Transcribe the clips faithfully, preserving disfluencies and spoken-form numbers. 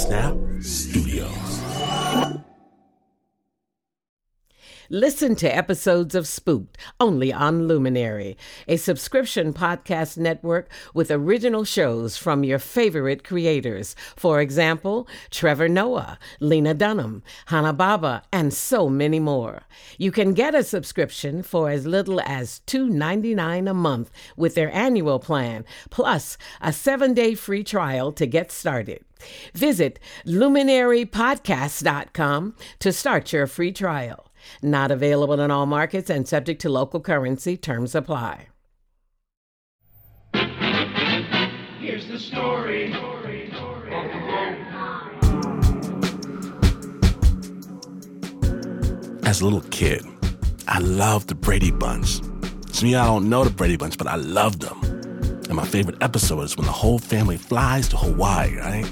Snap Studios. Listen to episodes of Spooked only on Luminary, a subscription podcast network with original shows from your favorite creators. For example, Trevor Noah, Lena Dunham, Hannah Baba, and so many more. You can get a subscription for as little as two dollars and ninety-nine cents a month with their annual plan, plus a seven-day free trial to get started. Visit luminary podcast dot com to start your free trial. Not available in all markets and subject to local currency. Terms apply. Here's the story. As a little kid, I loved the Brady Bunch. Some of y'all don't know the Brady Bunch, but I loved them. And my favorite episode is when the whole family flies to Hawaii, right?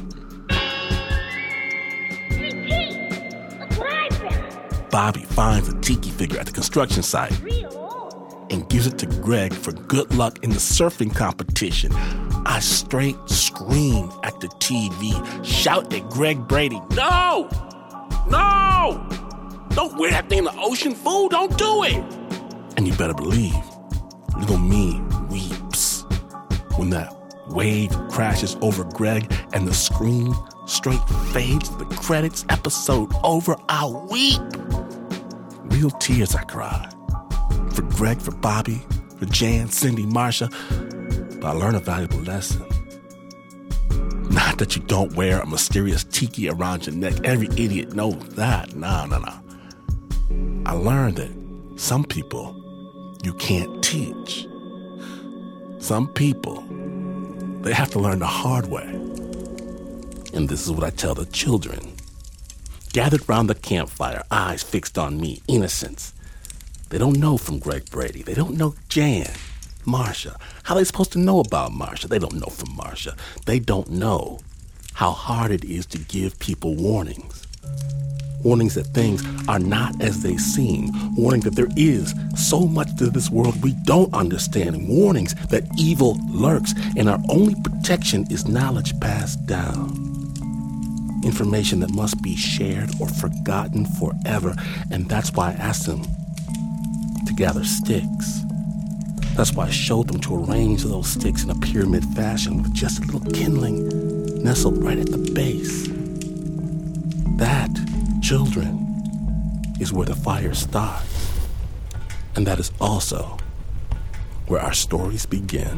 Bobby finds a tiki figure at the construction site and gives it to Greg for good luck in the surfing competition. I straight scream at the T V, shout at Greg Brady, no! No! Don't wear that thing in the ocean, fool! Don't do it! And you better believe, little me weeps when that wave crashes over Greg and the screen straight fades to the credits. Episode over, I weep. Real tears I cry. For Greg, for Bobby, for Jan, Cindy, Marsha. But I learned a valuable lesson. Not that you don't wear a mysterious tiki around your neck. Every idiot knows that. No, no, no. I learned that some people you can't teach. Some people, they have to learn the hard way. And this is what I tell the children. Gathered round the campfire, eyes fixed on me, innocence. They don't know from Greg Brady. They don't know Jan, Marsha. How are they supposed to know about Marsha? They don't know from Marsha. They don't know how hard it is to give people warnings. Warnings that things are not as they seem. Warning that there is so much to this world we don't understand. Warnings that evil lurks and our only protection is knowledge passed down. Information that must be shared or forgotten forever. And that's why I asked them to gather sticks. That's why I showed them to arrange those sticks in a pyramid fashion with just a little kindling nestled right at the base. That, children, is where the fire starts. And that is also where our stories begin.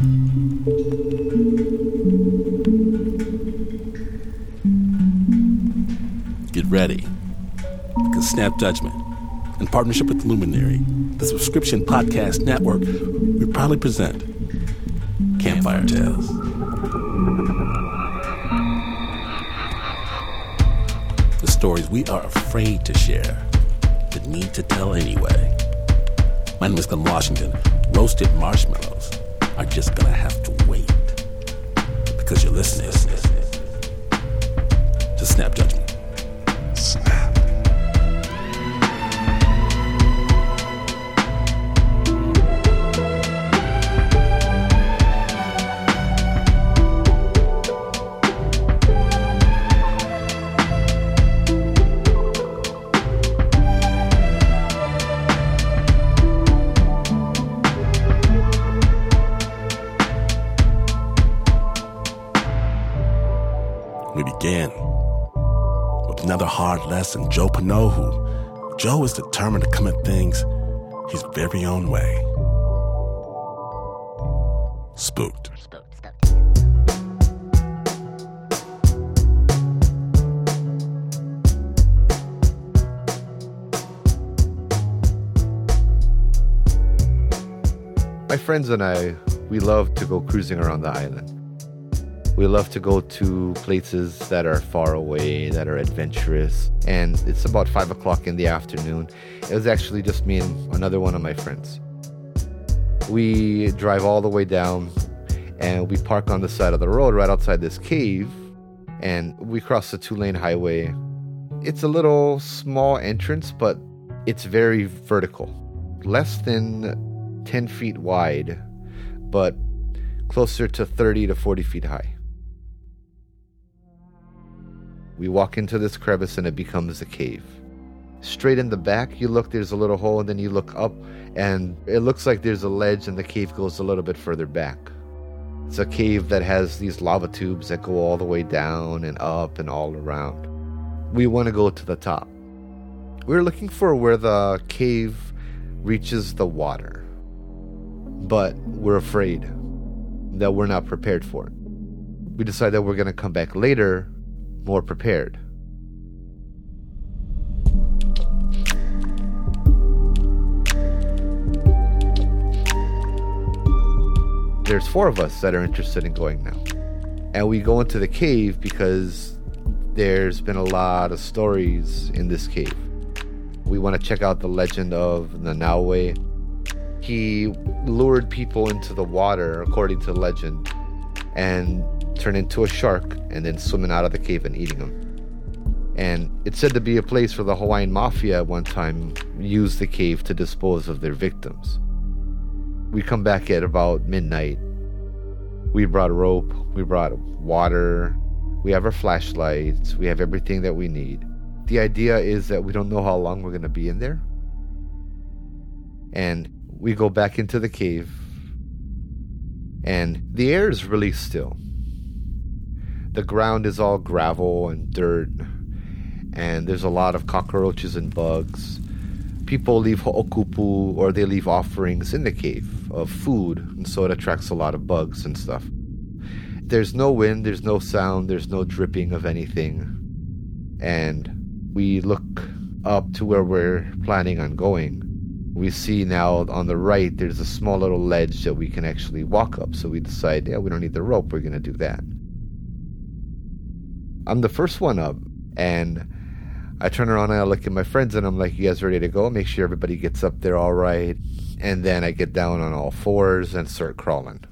Get ready, because Snap Judgment, in partnership with Luminary, the subscription podcast network, we proudly present Campfire Tales. The stories we are afraid to share, but need to tell anyway. My name is Glenn Washington. Roasted marshmallows are just gonna have to wait, because you're listening to Snap Judgment. Snap. We began with another hard lesson. Joe Panohu. Joe is determined to come at things his very own way. Spooked. Spooked, spooked. My friends and I, we love to go cruising around the island. We love to go to places that are far away, that are adventurous. And it's about five o'clock in the afternoon. It was actually just me and another one of my friends. We drive all the way down and we park on the side of the road right outside this cave. And we cross the two-lane highway. It's a little small entrance, but it's very vertical. Less than ten feet wide, but closer to thirty to forty feet high. We walk into this crevice and it becomes a cave. Straight in the back, you look, there's a little hole, and then you look up, and it looks like there's a ledge, and the cave goes a little bit further back. It's a cave that has these lava tubes that go all the way down and up and all around. We want to go to the top. We're looking for where the cave reaches the water, but we're afraid that we're not prepared for it. We decide that we're going to come back later, more prepared. There's four of us that are interested in going now. And we go into the cave because there's been a lot of stories in this cave. We want to check out the legend of Nanaue. He lured people into the water, according to legend, and turned into a shark and then swimming out of the cave and eating them. And it's said to be a place where the Hawaiian Mafia at one time used the cave to dispose of their victims. We come back at about midnight. We brought rope, we brought water, we have our flashlights, we have everything that we need. The idea is that we don't know how long we're going to be in there. And we go back into the cave, and the air is really still. The ground is all gravel and dirt, and there's a lot of cockroaches and bugs. People leave ho'okupu, or they leave offerings in the cave of food, and so it attracts a lot of bugs and stuff. There's no wind, there's no sound, there's no dripping of anything. And we look up to where we're planning on going. We see now on the right, there's a small little ledge that we can actually walk up. So we decide, yeah, we don't need the rope, we're going to do that. I'm the first one up, and I turn around and I look at my friends and I'm like, you guys ready to go? Make sure everybody gets up there all right. And then I get down on all fours and start crawling.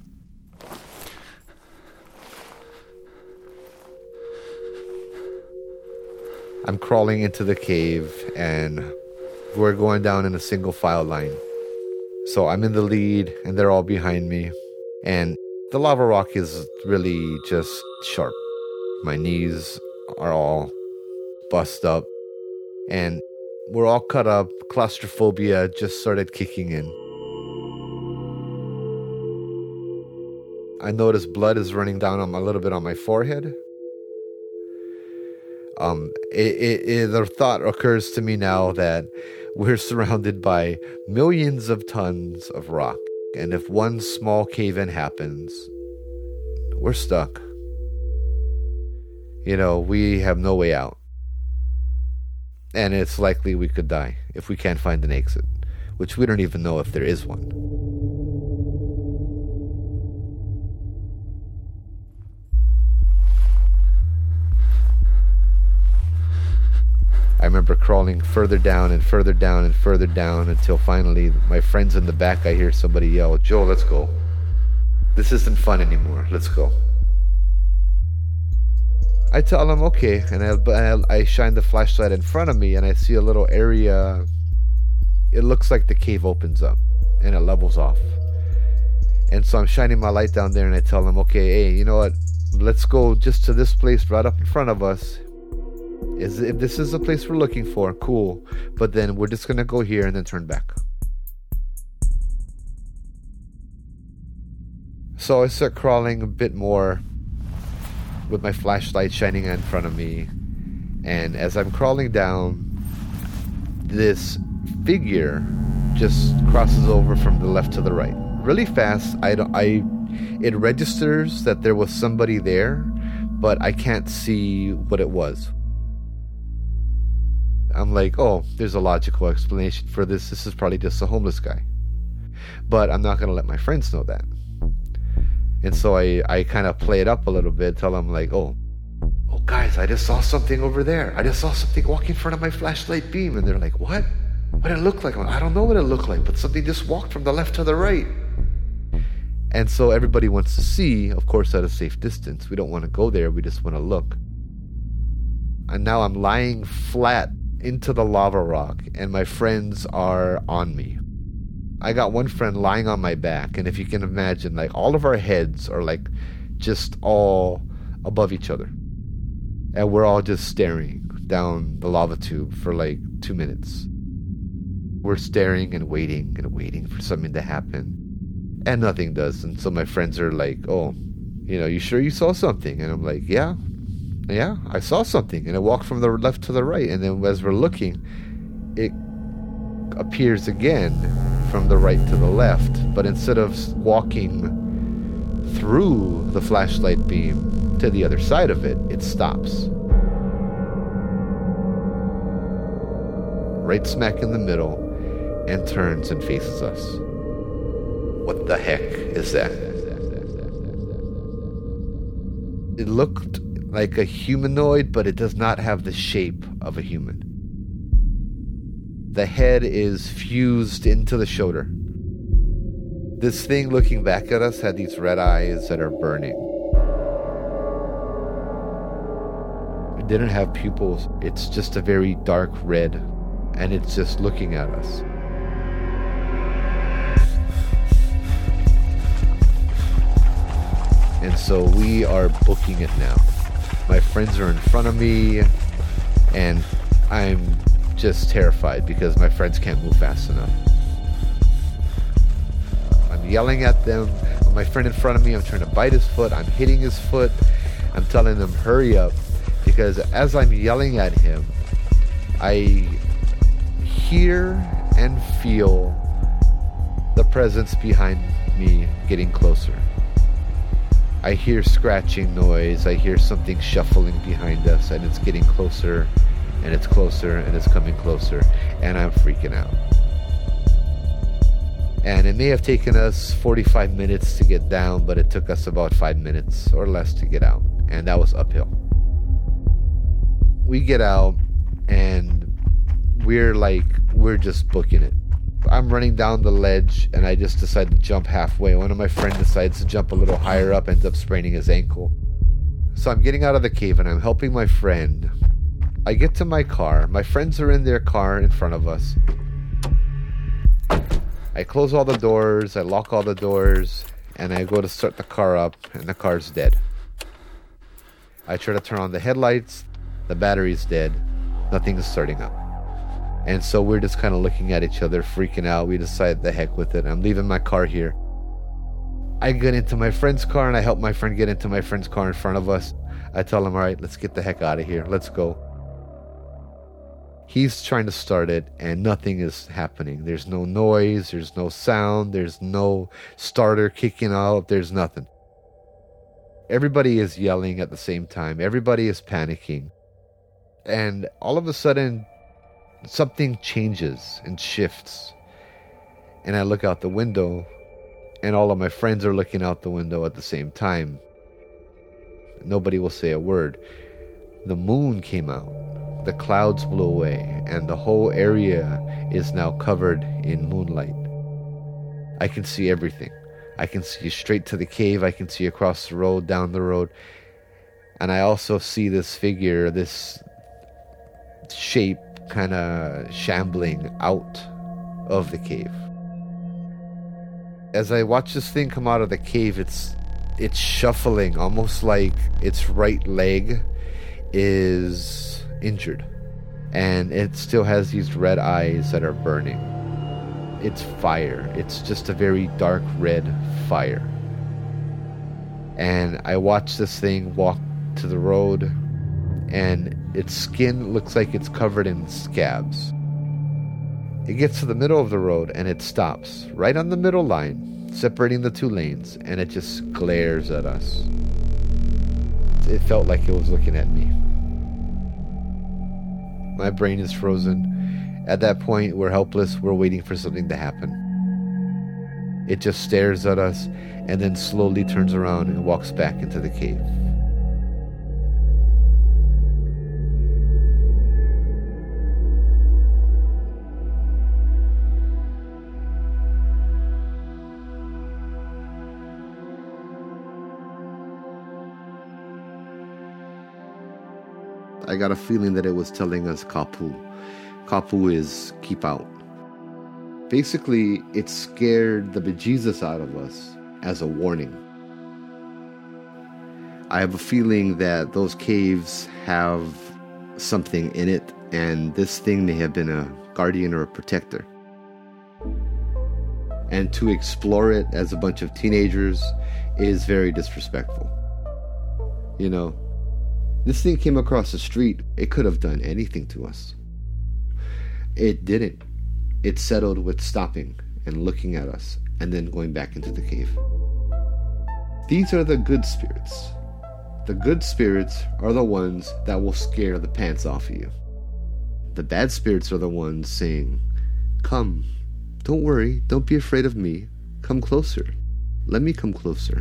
I'm crawling into the cave and we're going down in a single file line. So I'm in the lead and they're all behind me. And the lava rock is really just sharp. My knees are all bust up. And we're all cut up. Claustrophobia just started kicking in. I notice blood is running down on my, a little bit on my forehead. Um, it, it, it, the thought occurs to me now that we're surrounded by millions of tons of rock. And if one small cave-in happens, we're stuck. You know, we have no way out. And it's likely we could die if we can't find an exit, which we don't even know if there is one. I remember crawling further down and further down and further down until finally my friends in the back, I hear somebody yell, "Joe, let's go. This isn't fun anymore. Let's go." I tell them, okay, and I, I shine the flashlight in front of me and I see a little area. It looks like the cave opens up and it levels off. And so I'm shining my light down there and I tell them, okay, hey, you know what? Let's go just to this place right up in front of us. Is if this is the place we're looking for, cool. But then we're just going to go here and then turn back. So I start crawling a bit more with my flashlight shining in front of me. And as I'm crawling down, this figure just crosses over from the left to the right. Really fast. I don't, I, it registers that there was somebody there, but I can't see what it was. I'm like, oh, there's a logical explanation for this. This is probably just a homeless guy. But I'm not going to let my friends know that. And so I, I kind of play it up a little bit, tell them like, oh, oh, guys, I just saw something over there. I just saw something walk in front of my flashlight beam. And they're like, what? What did it look like? Like, I don't know what it looked like, but something just walked from the left to the right. And so everybody wants to see, of course, at a safe distance. We don't want to go there. We just want to look. And now I'm lying flat into the lava rock, and my friends are on me. I got one friend lying on my back, and if you can imagine, like all of our heads are like just all above each other. And we're all just staring down the lava tube for like two minutes. We're staring and waiting and waiting for something to happen. And nothing does. And so my friends are like, oh, you know, you sure you saw something? And I'm like, yeah, yeah, I saw something. And it walked from the left to the right. And then as we're looking, it appears again from the right to the left. But instead of walking through the flashlight beam to the other side of it, it stops. Right smack in the middle, and turns and faces us. What the heck is that? It looked like a humanoid, but it does not have the shape of a human. The head is fused into the shoulder. This thing looking back at us had these red eyes that are burning. It didn't have pupils. It's just a very dark red, and it's just looking at us. And so we are booking it now. My friends are in front of me, and I'm just terrified because my friends can't move fast enough. I'm yelling at them. My friend in front of me, I'm trying to bite his foot. I'm hitting his foot. I'm telling him, hurry up. Because as I'm yelling at him, I hear and feel the presence behind me getting closer. I hear scratching noise. I hear something shuffling behind us, and it's getting closer, and it's closer, and it's coming closer, and I'm freaking out. And it may have taken us forty-five minutes to get down, but it took us about five minutes or less to get out, and that was uphill. We get out, and we're like, we're just booking it. I'm running down the ledge, and I just decide to jump halfway. One of my friends decides to jump a little higher up, ends up spraining his ankle. So I'm getting out of the cave, and I'm helping my friend. I get to my car. My friends are in their car in front of us. I close all the doors, I lock all the doors, and I go to start the car up, and the car's dead. I try to turn on the headlights, the battery's dead, nothing is starting up. And so we're just kind of looking at each other, freaking out. We decide the heck with it. I'm leaving my car here. I get into my friend's car, and I help my friend get into my friend's car in front of us. I tell him, all right, let's get the heck out of here. Let's go. He's trying to start it, and nothing is happening. There's no noise. There's no sound. There's no starter kicking out. There's nothing. Everybody is yelling at the same time. Everybody is panicking. And all of a sudden, something changes and shifts. And I look out the window, and all of my friends are looking out the window at the same time. Nobody will say a word. The moon came out. The clouds blew away, and the whole area is now covered in moonlight. I can see everything. I can see straight to the cave. I can see across the road, down the road. And I also see this figure, this shape kind of shambling out of the cave. As I watch this thing come out of the cave, it's it's shuffling, almost like its right leg is injured, and it still has these red eyes that are burning. It's fire. It's just a very dark red fire. And I watch this thing walk to the road, and its skin looks like it's covered in scabs. It gets to the middle of the road, and it stops right on the middle line, separating the two lanes, and it just glares at us. It felt like it was looking at me. My brain is frozen. At that point, we're helpless. We're waiting for something to happen. It just stares at us, and then slowly turns around and walks back into the cave. I got a feeling that it was telling us Kapu. Kapu is keep out. Basically, it scared the bejesus out of us as a warning. I have a feeling that those caves have something in it, and this thing may have been a guardian or a protector. And to explore it as a bunch of teenagers is very disrespectful. You know, this thing came across the street. It could have done anything to us. It didn't. It settled with stopping and looking at us and then going back into the cave. These are the good spirits. The good spirits are the ones that will scare the pants off of you. The bad spirits are the ones saying, "Come, don't worry, don't be afraid of me. Come closer. Let me come closer."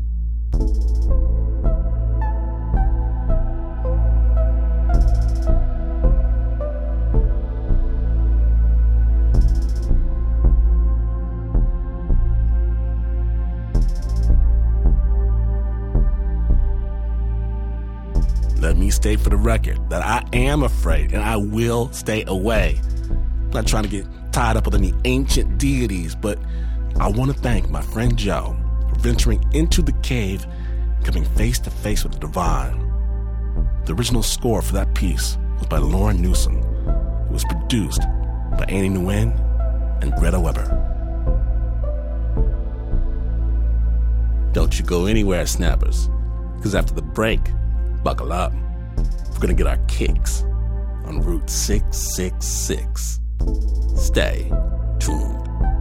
Let me state for the record that I am afraid and I will stay away. I'm not trying to get tied up with any ancient deities, but I want to thank my friend Joe for venturing into the cave, coming face to face with the divine. The original score for that piece was by Lauren Newsom. It was produced by Annie Nguyen and Greta Weber. Don't you go anywhere, Snappers, because after the break, buckle up. We're going to get our kicks on Route six six six. Stay tuned.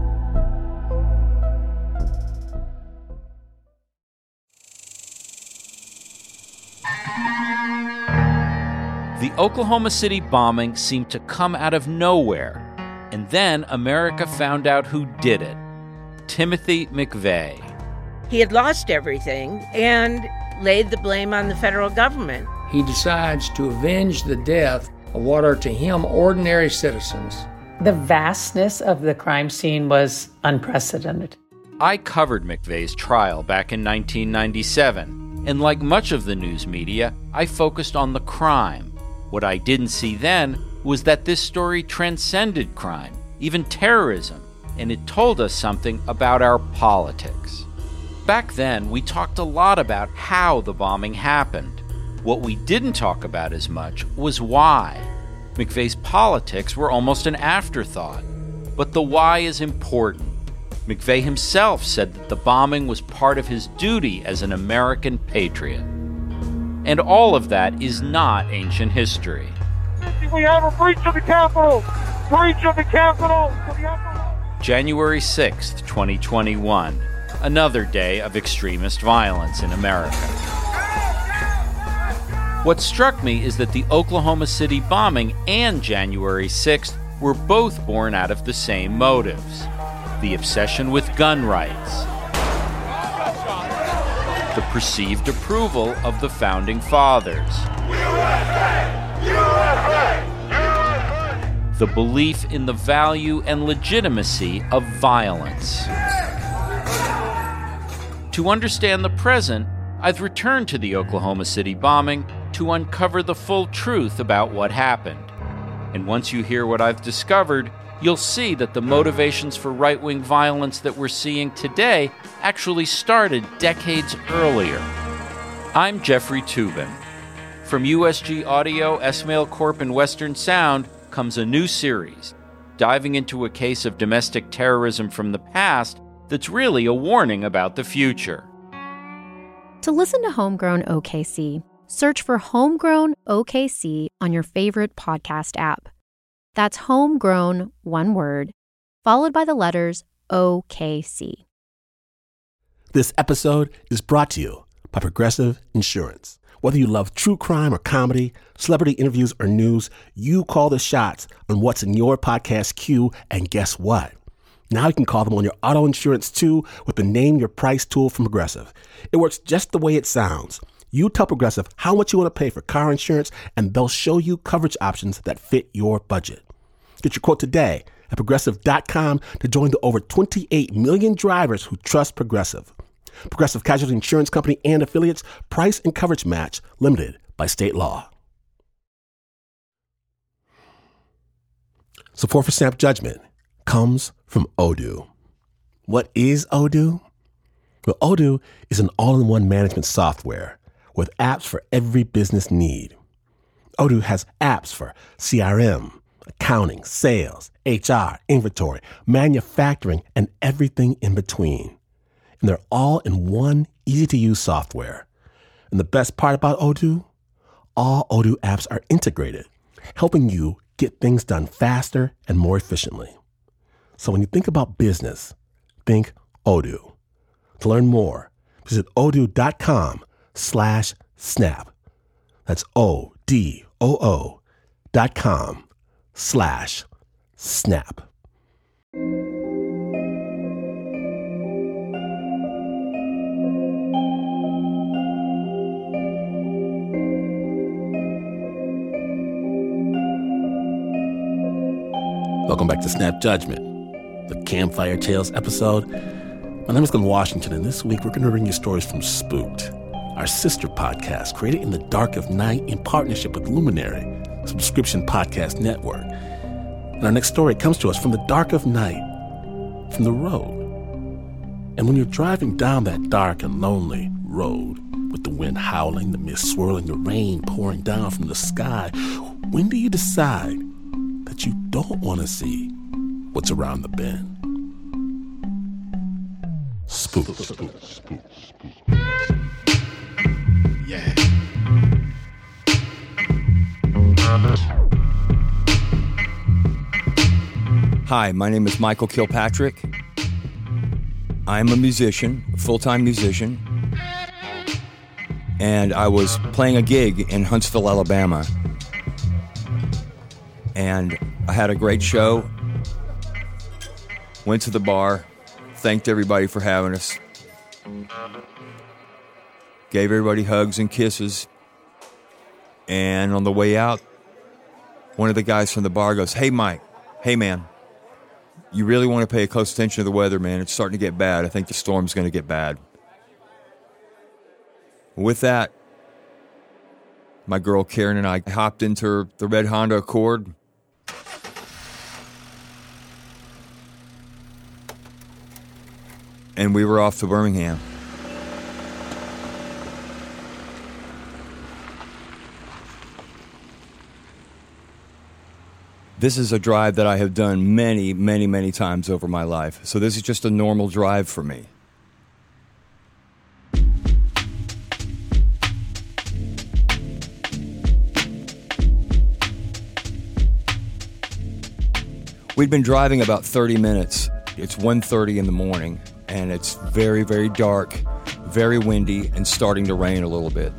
The Oklahoma City bombing seemed to come out of nowhere, and then America found out who did it. Timothy McVeigh. He had lost everything and laid the blame on the federal government. He decides to avenge the death of what are to him ordinary citizens. The vastness of the crime scene was unprecedented. I covered McVeigh's trial back in nineteen ninety-seven, and like much of the news media, I focused on the crime. What I didn't see then was that this story transcended crime, even terrorism, and it told us something about our politics. Back then, we talked a lot about how the bombing happened. What we didn't talk about as much was why. McVeigh's politics were almost an afterthought, but the why is important. McVeigh himself said that the bombing was part of his duty as an American patriot. And all of that is not ancient history. We have a breach of the Capitol! Breach of the Capitol! January sixth, twenty twenty-one. Another day of extremist violence in America. What struck me is that the Oklahoma City bombing and January sixth were both born out of the same motives: the obsession with gun rights, the perceived approval of the Founding Fathers, the belief in the value and legitimacy of violence. To understand the present, I've returned to the Oklahoma City bombing to uncover the full truth about what happened. And once you hear what I've discovered, you'll see that the motivations for right-wing violence that we're seeing today actually started decades earlier. I'm Jeffrey Toobin. From U S G Audio, Esmail Corp, and Western Sound comes a new series, diving into a case of domestic terrorism from the past that's really a warning about the future. To listen to Homegrown O K C, search for Homegrown O K C on your favorite podcast app. That's Homegrown, one word, followed by the letters O K C. This episode is brought to you by Progressive Insurance. Whether you love true crime or comedy, celebrity interviews or news, you call the shots on what's in your podcast queue, and guess what? Now you can call them on your auto insurance too with the Name Your Price tool from Progressive. It works just the way it sounds. You tell Progressive how much you want to pay for car insurance, and they'll show you coverage options that fit your budget. Get your quote today at Progressive dot com to join the over twenty-eight million drivers who trust Progressive. Progressive Casualty Insurance Company and affiliates. Price and coverage match limited by state law. Support for Snap Judgment comes from Odoo. What is Odoo? Well, Odoo is an all-in-one management software with apps for every business need. Odoo has apps for C R M, accounting, sales, H R, inventory, manufacturing, and everything in between. And they're all in one easy-to-use software. And the best part about Odoo? All Odoo apps are integrated, helping you get things done faster and more efficiently. So when you think about business, think Odoo. To learn more, visit odoo.com slash snap. That's O-D-O-O dot com slash snap. Welcome back to Snap Judgment, the Campfire Tales episode. My name is Glenn Washington, and this week we're going to bring you stories from Spooked, our sister podcast created in the dark of night in partnership with Luminary, a subscription podcast network. And our next story comes to us from the dark of night, from the road. And when you're driving down that dark and lonely road, with the wind howling, the mist swirling, the rain pouring down from the sky, when do you decide that you don't want to see what's around the bend? Spook. Spook, spook, spook, spook. Yeah. Hi, my name is Michael Kilpatrick. I'm a musician, a full-time musician, and I was playing a gig in Huntsville, Alabama. And I had a great show, went to the bar, thanked everybody for having us, gave everybody hugs and kisses, and on the way out, one of the guys from the bar goes, "Hey, Mike, hey, man, you really want to pay close attention to the weather, man. It's starting to get bad. I think the storm's going to get bad." With that, my girl Karen and I hopped into the red Honda Accord, and we were off to Birmingham. This is a drive that I have done many, many, many times over my life. So this is just a normal drive for me. We'd been driving about thirty minutes. It's one thirty in the morning, and it's very, very dark, very windy, and starting to rain a little bit.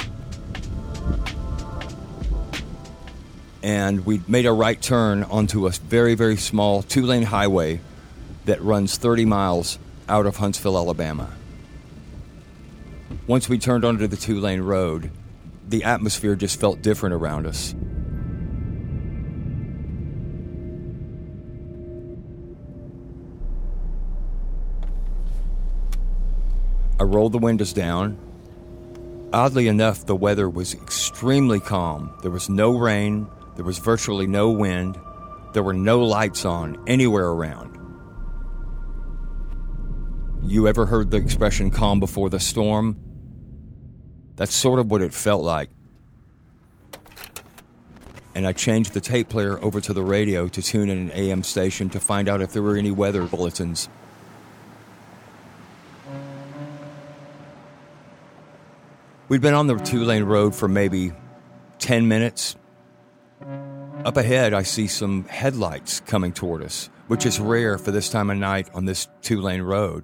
And we made a right turn onto a very, very small two-lane highway that runs thirty miles out of Huntsville, Alabama. Once we turned onto the two-lane road, the atmosphere just felt different around us. I rolled the windows down. Oddly enough, the weather was extremely calm. There was no rain. There was virtually no wind. There were no lights on anywhere around. You ever heard the expression calm before the storm? That's sort of what it felt like. And I changed the tape player over to the radio to tune in an A M station to find out if there were any weather bulletins. We'd been on the two-lane road for maybe ten minutes. Up ahead, I see some headlights coming toward us, which is rare for this time of night on this two-lane road.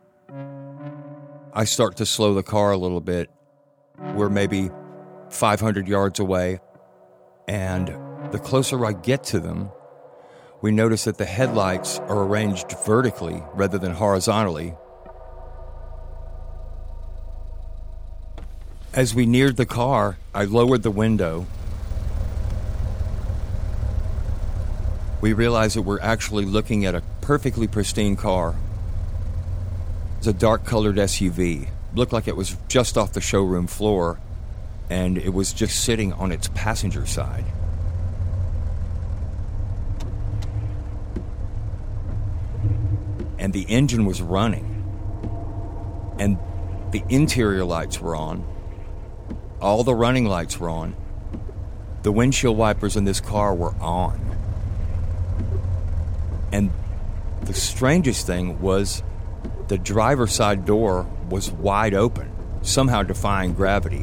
I start to slow the car a little bit. We're maybe five hundred yards away, and the closer I get to them, we notice that the headlights are arranged vertically rather than horizontally. As we neared the car, I lowered the window. We realized that we're actually looking at a perfectly pristine car. It's a dark-colored S U V. Looked like it was just off the showroom floor, and it was just sitting on its passenger side. And the engine was running, and the interior lights were on, All the running lights were on. The windshield wipers in this car were on. And the strangest thing was the driver's side door was wide open, somehow defying gravity.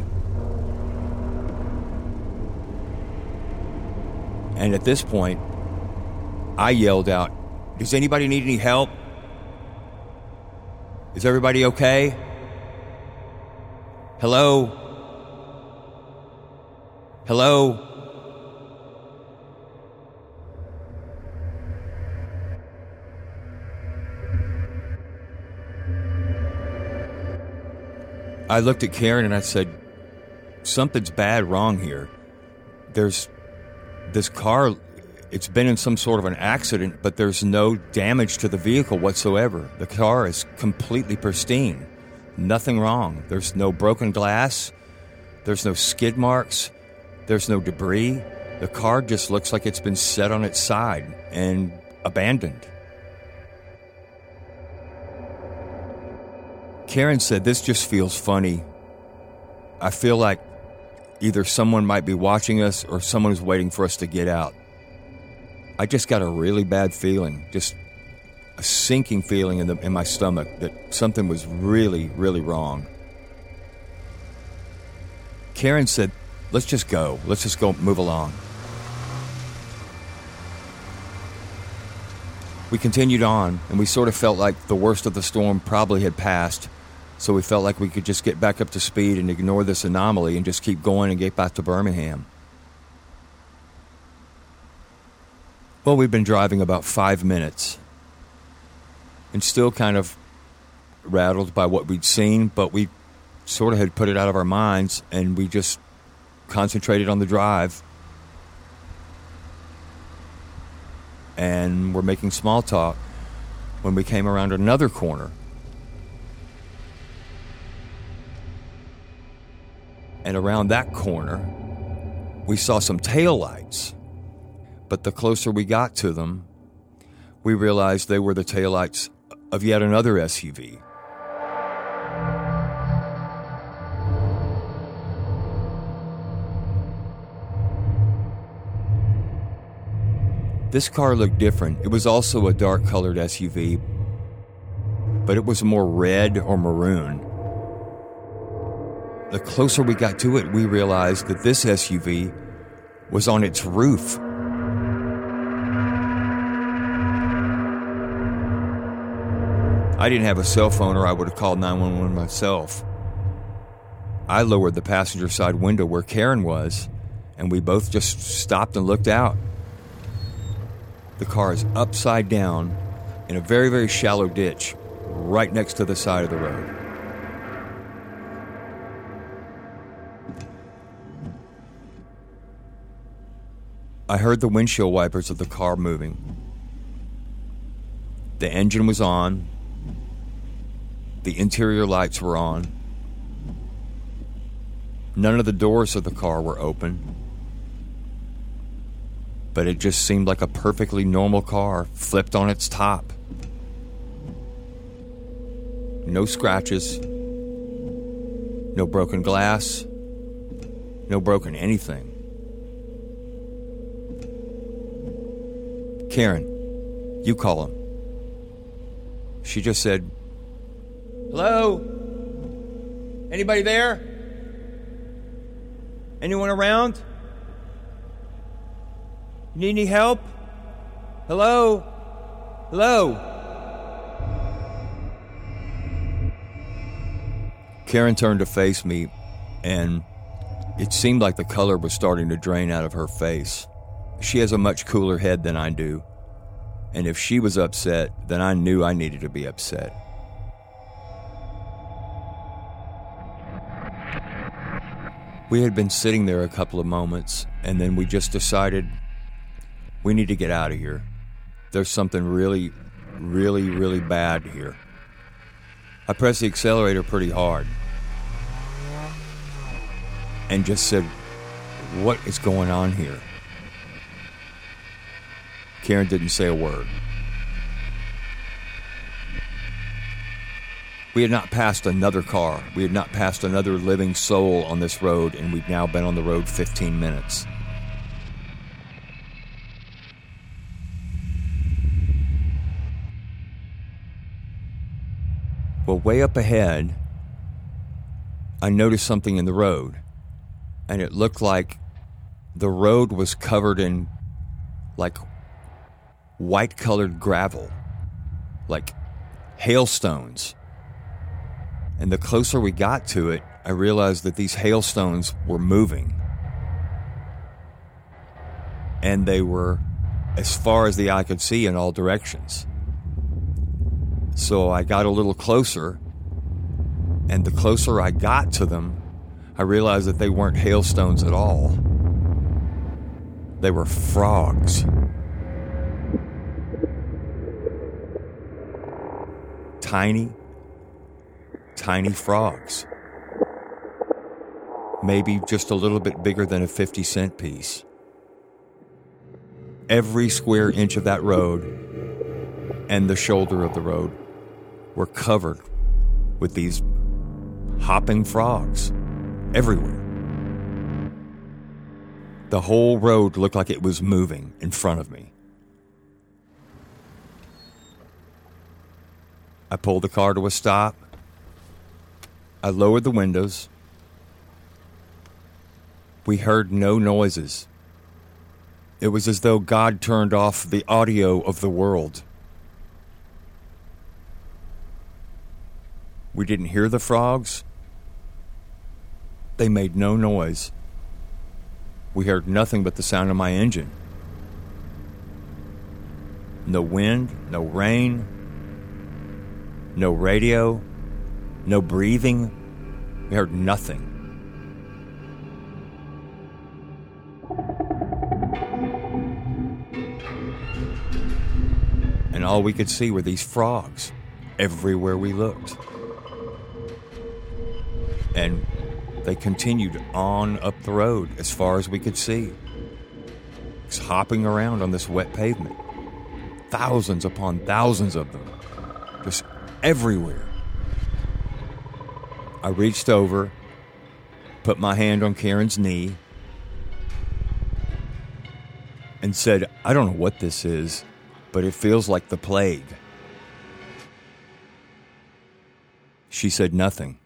And at this point, I yelled out, "Does anybody need any help? Is everybody okay? Hello? Hello?" I looked at Karen and I said, "Something's bad wrong here. There's this car, it's been in some sort of an accident, but there's no damage to the vehicle whatsoever. The car is completely pristine. Nothing wrong. There's no broken glass. There's no skid marks. There's no debris. The car just looks like it's been set on its side and abandoned." Karen said, "This just feels funny. I feel like either someone might be watching us or someone is waiting for us to get out. I just got a really bad feeling, just a sinking feeling in, the, in my stomach that something was really, really wrong." Karen said, "Let's just go. Let's just go move along." We continued on, and we sort of felt like the worst of the storm probably had passed, so we felt like we could just get back up to speed and ignore this anomaly and just keep going and get back to Birmingham. Well, we've been driving about five minutes and still kind of rattled by what we'd seen, but we sort of had put it out of our minds and we just concentrated on the drive. And we're making small talk when we came around another corner. And around that corner, we saw some taillights. But the closer we got to them, we realized they were the taillights of yet another S U V. This car looked different. It was also a dark-colored S U V, but it was more red or maroon. The closer we got to it, we realized that this S U V was on its roof. I didn't have a cell phone or I would have called nine one one myself. I lowered the passenger side window where Karen was, and we both just stopped and looked out. The car is upside down in a very, very shallow ditch right next to the side of the road. I heard the windshield wipers of the car moving. The engine was on. The interior lights were on. None of the doors of the car were open. But it just seemed like a perfectly normal car flipped on its top. No scratches. No broken glass. No broken anything. Karen, you call him. She just said, "Hello? Anybody there? Anyone around? Need any help? Hello? Hello?" Karen turned to face me, and it seemed like the color was starting to drain out of her face. She has a much cooler head than I do, and if she was upset, then I knew I needed to be upset. We had been sitting there a couple of moments, and then we just decided we need to get out of here. There's something really, really, really bad here. I pressed the accelerator pretty hard and just said, "What is going on here?" Karen didn't say a word. We had not passed another car. We had not passed another living soul on this road, and we'd now been on the road fifteen minutes. Well, way up ahead, I noticed something in the road, and it looked like the road was covered in, like, white-colored gravel, like hailstones. And the closer we got to it, I realized that these hailstones were moving. And they were as far as the eye could see in all directions. So I got a little closer, and the closer I got to them, I realized that they weren't hailstones at all. They were frogs. Tiny, tiny frogs. Maybe just a little bit bigger than a fifty cent piece. Every square inch of that road and the shoulder of the road were covered with these hopping frogs everywhere. The whole road looked like it was moving in front of me. I pulled the car to a stop. I lowered the windows. We heard no noises. It was as though God turned off the audio of the world. We didn't hear the frogs. They made no noise. We heard nothing but the sound of my engine. No wind, no rain, no radio, no breathing. We heard nothing. And all we could see were these frogs everywhere we looked. And they continued on up the road as far as we could see, just hopping around on this wet pavement. Thousands upon thousands of them, just everywhere. I reached over, put my hand on Karen's knee, and said, "I don't know what this is, but it feels like the plague." She said nothing.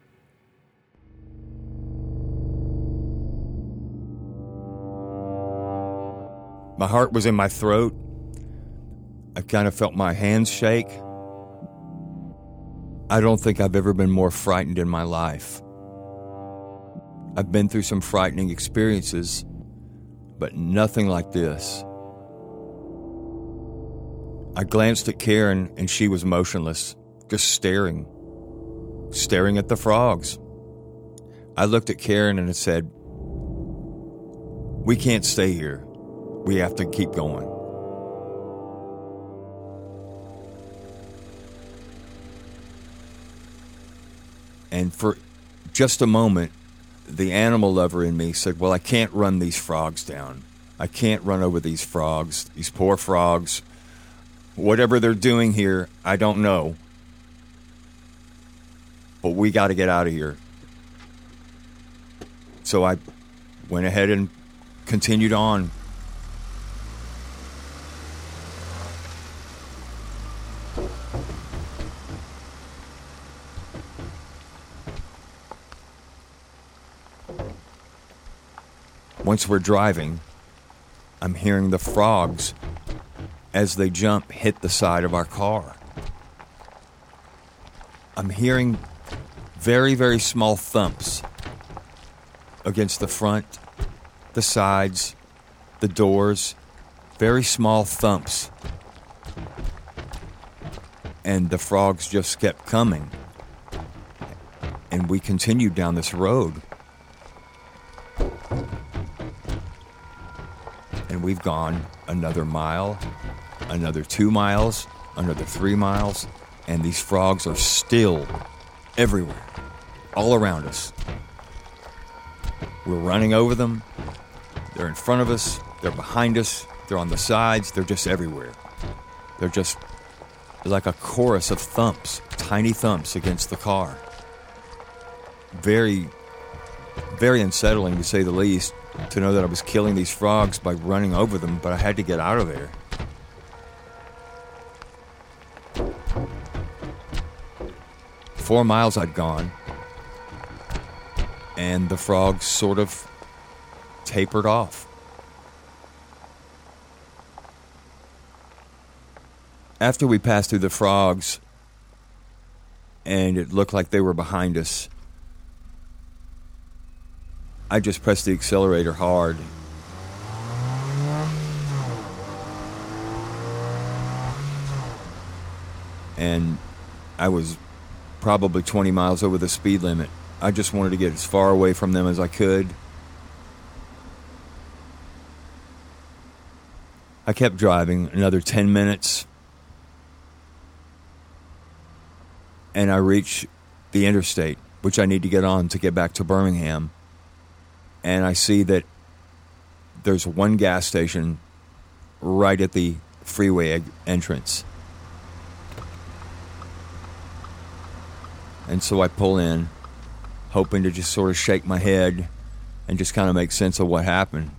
My heart was in my throat. I kind of felt my hands shake. I don't think I've ever been more frightened in my life. I've been through some frightening experiences, but nothing like this. I glanced at Karen, and she was motionless, just staring, staring at the frogs. I looked at Karen and I said, "We can't stay here. We have to keep going." And for just a moment, the animal lover in me said, "Well, I can't run these frogs down. I can't run over these frogs, these poor frogs. Whatever they're doing here, I don't know. But we got to get out of here." So I went ahead and continued on. Once we're driving, I'm hearing the frogs, as they jump, hit the side of our car. I'm hearing very, very small thumps against the front, the sides, the doors, very small thumps. And the frogs just kept coming. And we continued down this road. And we've gone another mile, another two miles, another three miles, and these frogs are still everywhere, all around us. We're running over them. They're in front of us. They're behind us. They're on the sides. They're just everywhere. They're just like a chorus of thumps, tiny thumps against the car. Very, very unsettling, to say the least, to know that I was killing these frogs by running over them, but I had to get out of there. Four miles I'd gone, and the frogs sort of tapered off. After we passed through the frogs, and it looked like they were behind us, I just pressed the accelerator hard. And I was probably twenty miles over the speed limit. I just wanted to get as far away from them as I could. I kept driving another ten minutes, and I reached the interstate, which I need to get on to get back to Birmingham. And I see that there's one gas station right at the freeway entrance. And so I pull in, hoping to just sort of shake my head and just kind of make sense of what happened.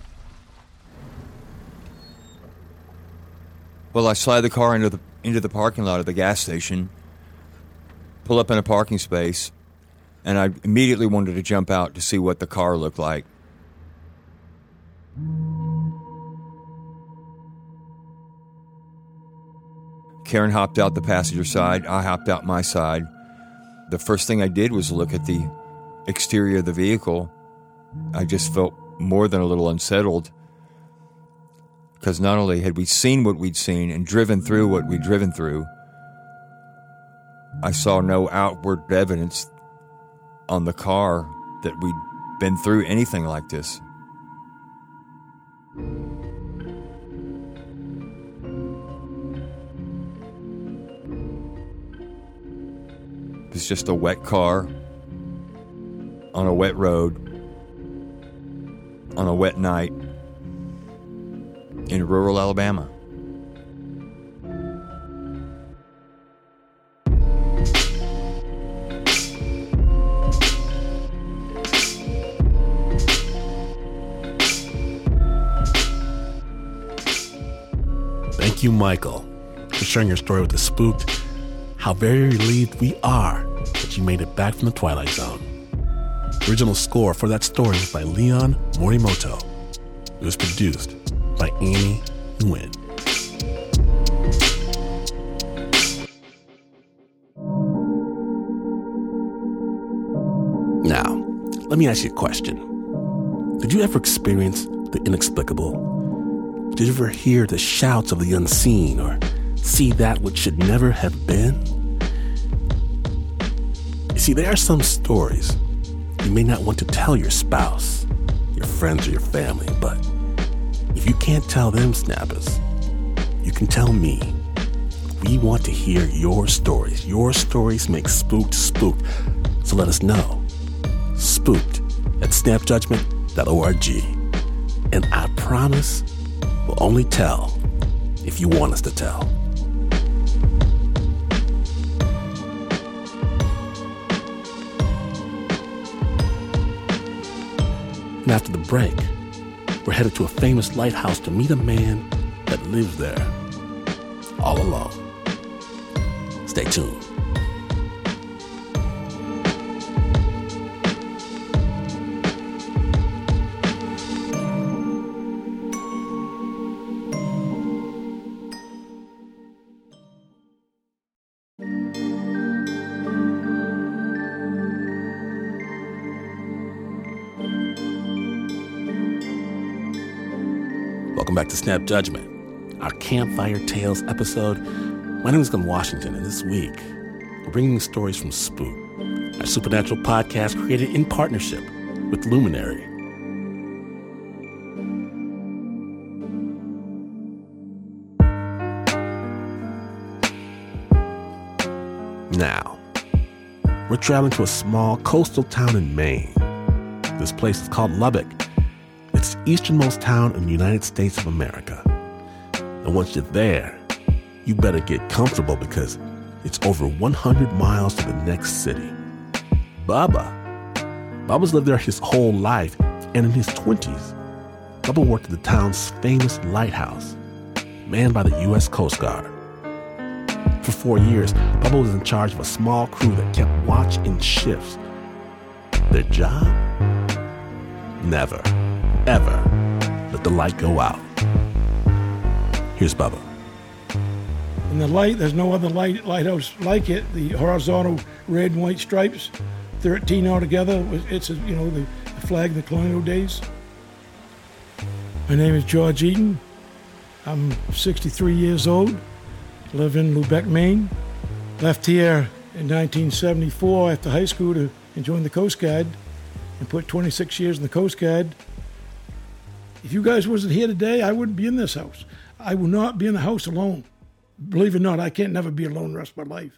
Well, I slide the car into the into the parking lot of the gas station, pull up in a parking space, and I immediately wanted to jump out to see what the car looked like. Karen hopped out the passenger side. I hopped out my side. The first thing I did was look at the exterior of the vehicle. I just felt more than a little unsettled, because not only had we seen what we'd seen and driven through what we'd driven through, I saw no outward evidence on the car that we'd been through anything like this. It was just a wet car on a wet road on a wet night in rural Alabama. Thank you, Michael, for sharing your story with the Spooked. How very relieved we are that you made it back from the Twilight Zone. The original score for that story was by Leon Morimoto. It was produced by Amy Nguyen. Now, let me ask you a question. Did you ever experience the inexplicable? Did you ever hear the shouts of the unseen or see that which should never have been? You see, there are some stories you may not want to tell your spouse, your friends, or your family, but if you can't tell them, Snappers, you can tell me. We want to hear your stories. Your stories make Spooked spooked. So let us know. Spooked at snap judgment dot org. And I promise we'll only tell if you want us to tell. And after the break, we're headed to a famous lighthouse to meet a man that lives there all alone. Stay tuned. Welcome back to Snap Judgment, our Campfire Tales episode. My name is Glenn Washington, and this week, we're bringing you stories from Spook, our supernatural podcast created in partnership with Luminary. Now, we're traveling to a small coastal town in Maine. This place is called Lubbock. It's the easternmost town in the United States of America. And once you're there, you better get comfortable because It's over one hundred miles to the next city. Bubba. Bubba's lived there his whole life, and in his twenties, Bubba worked at the town's famous lighthouse, manned by the U S Coast Guard. For four years, Bubba was in charge of a small crew that kept watch in shifts. Their job? Never, ever let the light go out. Here's Bubba. In the light, there's no other light lighthouse like it. The horizontal red and white stripes, thirteen altogether. It's, a, you know, the, the flag of the colonial days. My name is George Eaton. I'm sixty-three years old. Live in Lubec, Maine. Left here in nineteen seventy-four after high school to join the Coast Guard and put twenty-six years in the Coast Guard. If you guys wasn't here today, I wouldn't be in this house. I will not be in the house alone. Believe it or not, I can't never be alone the rest of my life.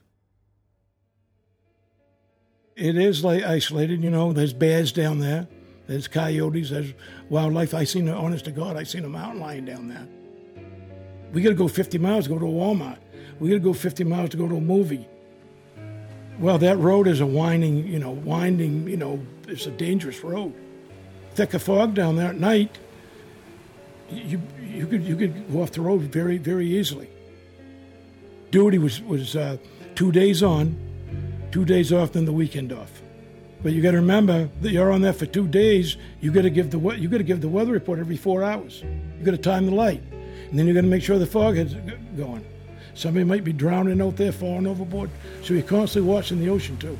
It is like isolated, you know. There's bears down there. There's coyotes. There's wildlife. I seen, honest to God, I seen a mountain lion down there. We got to go fifty miles to go to a Walmart. We got to go fifty miles to go to a movie. Well, that road is a winding, you know, winding, you know, it's a dangerous road. Thick of fog down there at night, you you could you could go off the road very, very easily. Duty was was uh, two days on, two days off, then the weekend off. But you got to remember that you're on there for two days. You got to give the you got to give the weather report every four hours. You got to time the light, and then you got to make sure the fog is going. Somebody might be drowning out there, falling overboard. So you're constantly watching the ocean too.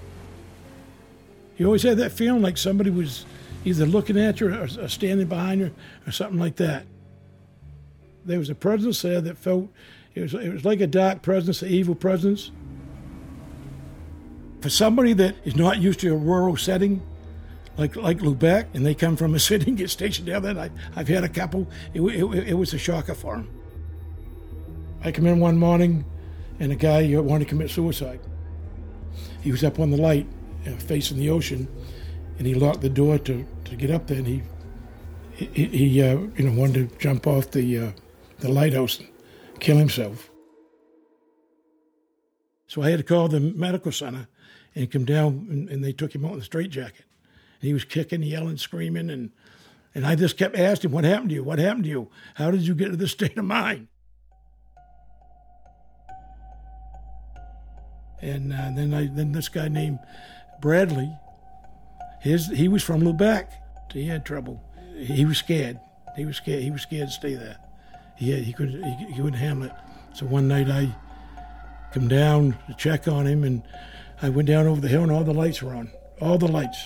You always had that feeling like somebody was either looking at you or, or standing behind you or something like that. There was a presence there that felt, it was, it was like a dark presence, an evil presence. For somebody that is not used to a rural setting, like like Lubec, and they come from a city and get stationed down there, I, I've had a couple, it, it, it was a shocker for them. I come in one morning, and a guy wanted to commit suicide. He was up on the light, you know, facing the ocean, and he locked the door to, to get up there, and he he, he uh, you know wanted to jump off the uh, the lighthouse and kill himself. So I had to call the medical center and come down, and, and they took him out in the straitjacket. And he was kicking, yelling, screaming, and and I just kept asking him, "What happened to you? What happened to you? How did you get to this state of mind?" And uh, then I then this guy named Bradley, his he was from Lubec. He had trouble. He was scared. He was scared. He was scared to stay there. He had, he could he, he couldn't handle it. So one night I come down to check on him, and I went down over the hill, and all the lights were on. All the lights.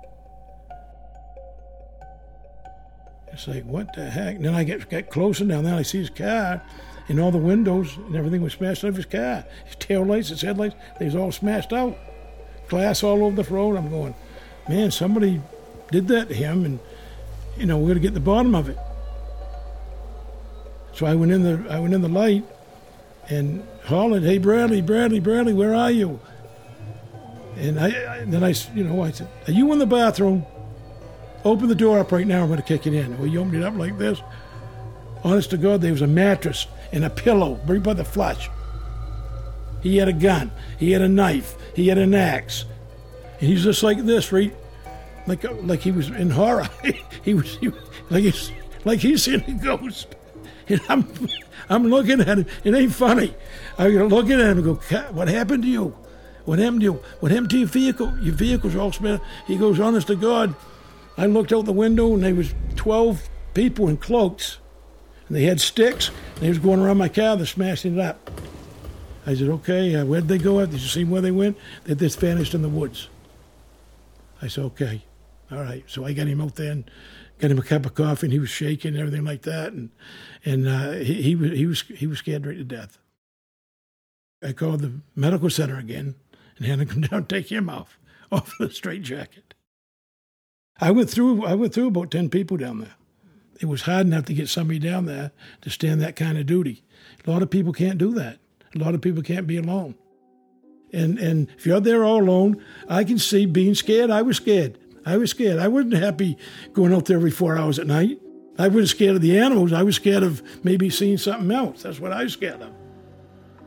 It's like, what the heck? And then I get get closer down there. I see his car. And all the windows and everything was smashed out of his car. His tail lights, his headlights, they was all smashed out. Glass all over the road. I'm going, man, somebody did that to him, and, you know, we're going to get to the bottom of it. So I went in the I went in the light and hollered, "Hey, Bradley, Bradley, Bradley, where are you?" And I, I then I, you know, I said, "Are you in the bathroom? Open the door up right now. I'm going to kick it in." Well, he opened it up like this. Honest to God, there was a mattress and a pillow right by the flush. He had a gun. He had a knife. He had an axe. And he's just like this, right? Like like he was in horror. he was he, like he's like he's seen a ghost. And I'm I'm looking at him. It ain't funny. I'm looking at him and go, "What happened to you? What happened to you? What happened to your vehicle? Your vehicle's all smashed." He goes, "Honest to God, I looked out the window and there was twelve people in cloaks. And they had sticks, and they was going around my car, they're smashing it up." I said, "Okay, uh, where'd they go at? Did you see where they went?" They just vanished in the woods. I said, "Okay, all right." So I got him out there and got him a cup of coffee, and he was shaking and everything like that, and and uh, he, he was he was he was scared right to death. I called the medical center again and had them come down and take him off off the straitjacket. I went through I went through about ten people down there. It was hard enough to get somebody down there to stand that kind of duty. A lot of people can't do that. A lot of people can't be alone. And and if you're there all alone, I can see being scared. I was scared. I was scared. I wasn't happy going out there every four hours at night. I wasn't scared of the animals. I was scared of maybe seeing something else. That's what I was scared of.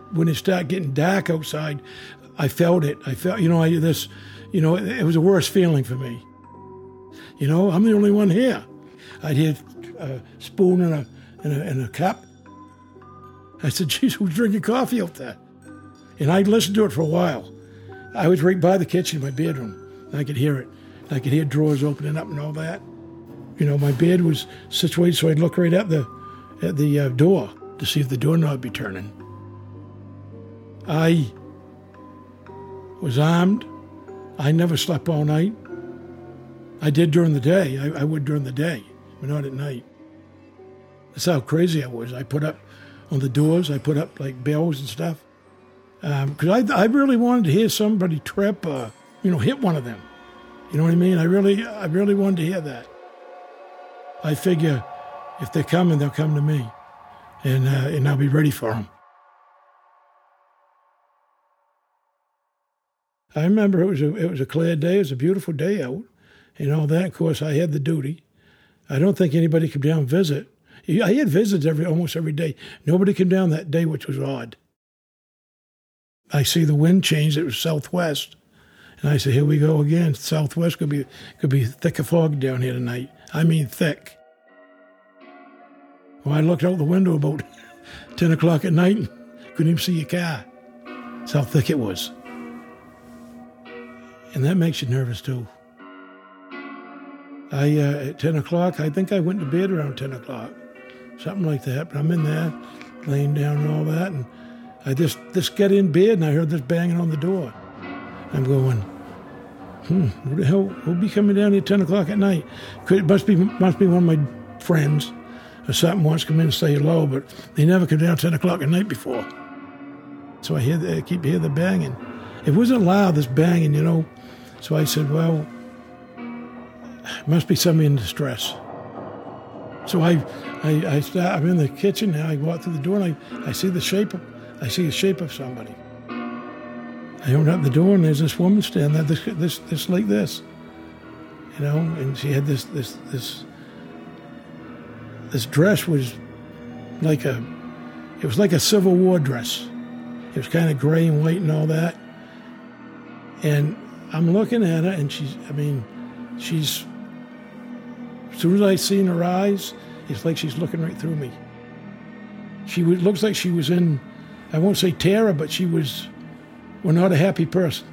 when it started getting dark outside, I felt it. I felt, you know, I this, you know, it, it was a worse feeling for me. You know, I'm the only one here. I'd hear a spoon and a, and a, and a cup. I said, geez, who's drinking coffee out there? And I listened to it for a while. I was right by the kitchen, my bedroom. And I could hear it. I could hear drawers opening up and all that. You know, my bed was situated so I'd look right at the at the uh, door to see if the doorknob would be turning. I was armed. I never slept all night. I did during the day. I, I would during the day, but not at night. That's how crazy I was. I put up on the doors, I put up like bells and stuff. Because um, I, I really wanted to hear somebody trip, uh, you know, hit one of them. You know what I mean? I really, I really wanted to hear that. I figure if they're coming, they'll come to me, and uh, and I'll be ready for them. I remember it was a it was a clear day. It was a beautiful day out, and all that. Of course, I had the duty. I don't think anybody came down and visit. I had visits every almost every day. Nobody came down that day, which was odd. I see the wind change. It was southwest, and I said, "Here we go again. Southwest could be could be thick of fog down here tonight. I mean, thick." Well, I looked out the window about ten o'clock at night and couldn't even see a car. That's how thick it was, and that makes you nervous too. I uh, at ten o'clock, I think I went to bed around ten o'clock, something like that. But I'm in there, laying down and all that, and I just, just get in bed, and I heard this banging on the door. I'm going, hmm, who the hell will be coming down here at ten o'clock at night? Could, it must be must be one of my friends or something wants to come in and say hello, but they never come down at ten o'clock at night before. So I hear the, I keep hearing the banging. It wasn't loud, this banging, you know. So I said, well, it must be somebody in distress. So I, I, I start, I'm in the kitchen now. I walk through the door, and I, I see the shape of, I see the shape of somebody. I open up the door, and there's this woman standing there, this, this, this like this, you know. And she had this, this, this, this dress was like a, it was like a Civil War dress. It was kind of gray and white and all that. And I'm looking at her, and she's, I mean, she's. As soon as I seen her eyes, it's like she's looking right through me. She was, looks like she was in, I won't say terror, but she was, well, not a happy person.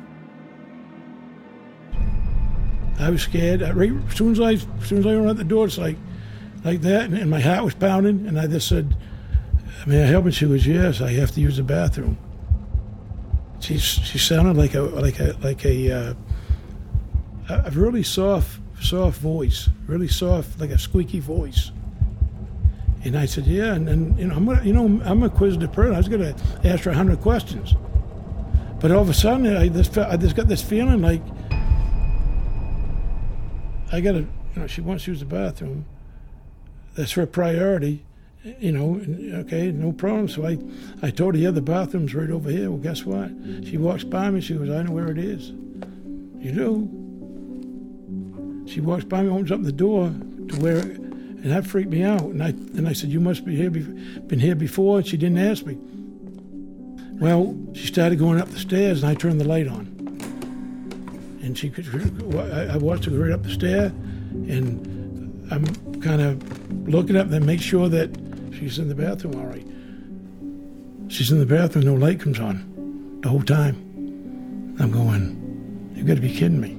I was scared. I, right, as soon as I, as soon as I went out the door, it's like, like that, and, and my heart was pounding. And I just said, "May I help?" And she was, "Yes, I have to use the bathroom." She she sounded like a like a like a uh, a really soft. soft voice, really soft, like a squeaky voice. And I said, yeah, and, and you know, I'm gonna, you know, I'm a inquisitive person. I was going to ask her a hundred questions, but all of a sudden, I just, I just got this feeling like I got to, you know, she wants to use the bathroom. That's her priority, you know. Okay, no problem. So I, I told her, yeah, the bathroom's right over here. Well, guess what? She walks by me. She goes, I know where it is. You do? She walks by me, opens up the door to where, and that freaked me out. And I and I said, "You must be here, been here before." And she didn't ask me. Well, she started going up the stairs, and I turned the light on. And she could, I watched her go right up the stair, and I'm kind of looking up and make sure that she's in the bathroom all right. She's in the bathroom, no light comes on the whole time. I'm going, "You've got to be kidding me."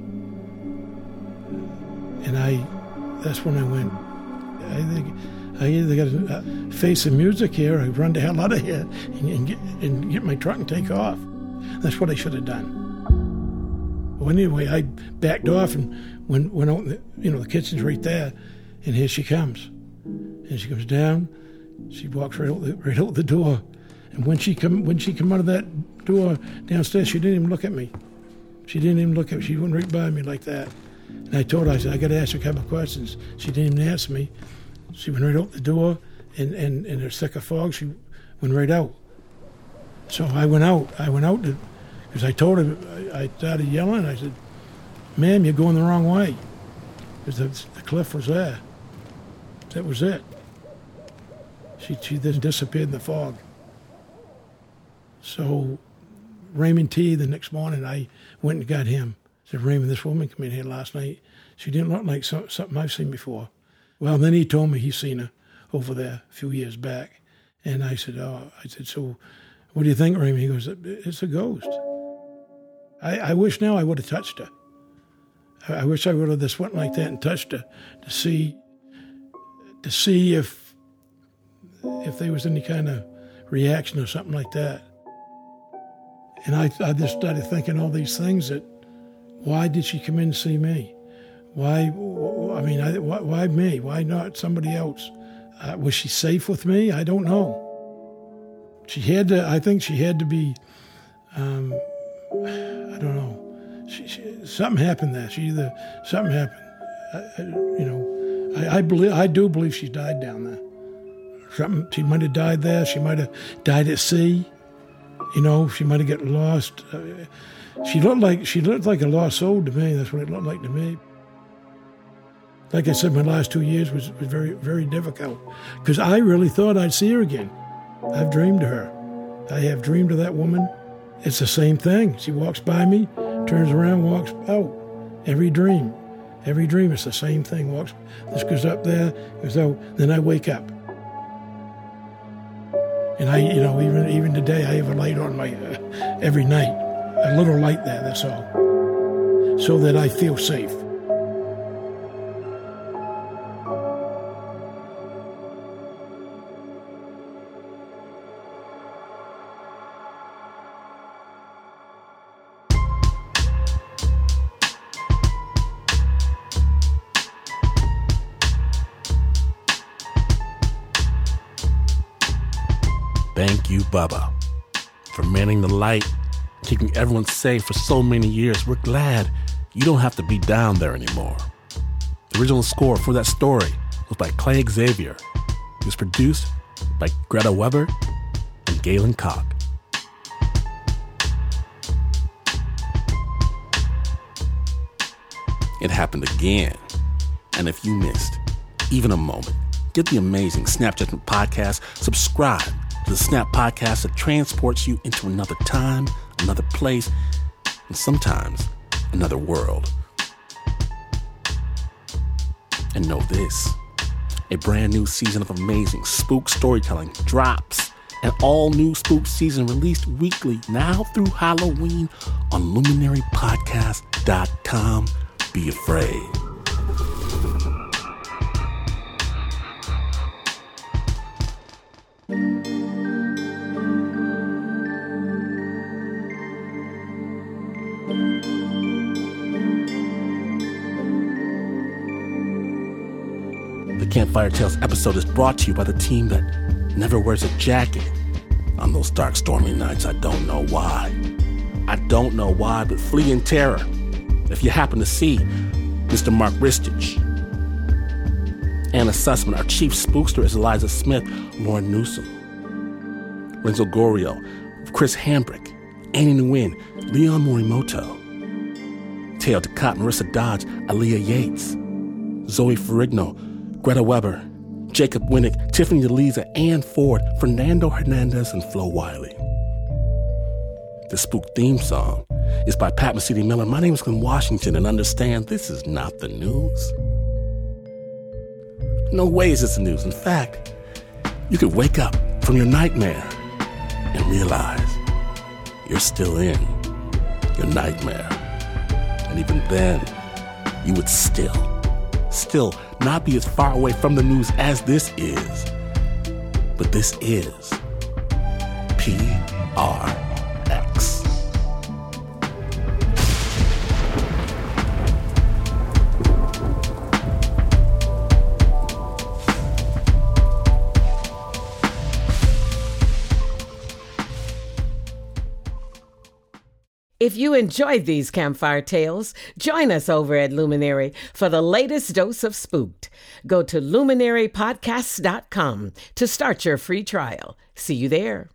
And I, that's when I went, I think I either got to uh, face some music here, or I run the hell out of here and, and, get, and get my truck and take off. That's what I should have done. Well, anyway, I backed off and went, went out, the, you know, the kitchen's right there, and here she comes. And she comes down, she walks right out the, right out the door. And when she come when she come out of that door downstairs, she didn't even look at me. She didn't even look at me. She went right by me like that. And I told her, I said, I got to ask her a couple of questions. She didn't even answer me. She went right out the door, and, and, and her thick of fog, she went right out. So I went out. I went out because I told her, I, I started yelling. I said, "Ma'am, you're going the wrong way." Because the, the cliff was there. That was it. She, she then disappeared in the fog. So Raymond T, the next morning, I went and got him. I said, Raymond, this woman came in here last night. She didn't look like so, something I've seen before. Well, then he told me he's seen her over there a few years back. And I said, oh, I said, so what do you think, Raymond? He goes, it's a ghost. I, I wish now I would have touched her. I, I wish I would have just went like that and touched her to see, to see if, if there was any kind of reaction or something like that. And I, I just started thinking all these things that, why did she come in to see me? Why, I mean, I, why, why me? Why not somebody else? Uh, was she safe with me? I don't know. She had to, I think she had to be, um, I don't know. She, she, something happened there. She either, something happened. I, I, you know, I, I believe, I do believe she died down there. Something, she might have died there. She might have died at sea. You know, she might have got lost. Uh, she looked like, she looked like a lost soul to me. That's what it looked like to me. Like I said, my last two years was, was very, very difficult because I really thought I'd see her again. I've dreamed of her. I have dreamed of that woman. It's the same thing. She walks by me, turns around, walks out. Every dream, every dream, it's the same thing. Walks, this goes up there, goes out. Then I wake up, and I, you know, even even today, I have a light on my uh, every night, a little light there. That's all, so that I feel safe. Thank you, Bubba, for manning the light, keeping everyone safe for so many years. We're glad you don't have to be down there anymore. The original score for that story was by Clay Xavier. It was produced by Greta Weber and Galen Koch. It happened again. And if you missed even a moment, get the amazing Snap Judgment Podcast. Subscribe to the Snap Podcast that transports you into another time, another place, and sometimes another world. And know this, a brand new season of amazing spook storytelling drops. An all-new spook season released weekly now through Halloween on luminary podcast dot com. Be afraid. The Campfire Tales episode is brought to you by the team that never wears a jacket on those dark, stormy nights. I don't know why. I don't know why, but flee in terror if you happen to see Mister Mark Ristich. Anna Sussman, our chief spookster is Eliza Smith, Lauren Newsom, Renzo Gorio, Chris Hambrick, Annie Nguyen, Leon Morimoto, Teo Ducat, Marissa Dodge, Aaliyah Yates, Zoe Ferrigno, Greta Weber, Jacob Winnick, Tiffany DeLiza, Ann Ford, Fernando Hernandez, and Flo Wiley. The spook theme song is by Pat Mesiti-Miller. My name is Glenn Washington, and understand this is not the news. No way is this the news. In fact, you could wake up from your nightmare and realize you're still in your nightmare. And even then, you would still, still not be as far away from the news as this is. But this is P R X. If you enjoyed these Campfire Tales, join us over at Luminary for the latest dose of Spooked. Go to luminary podcast dot com to start your free trial. See you there.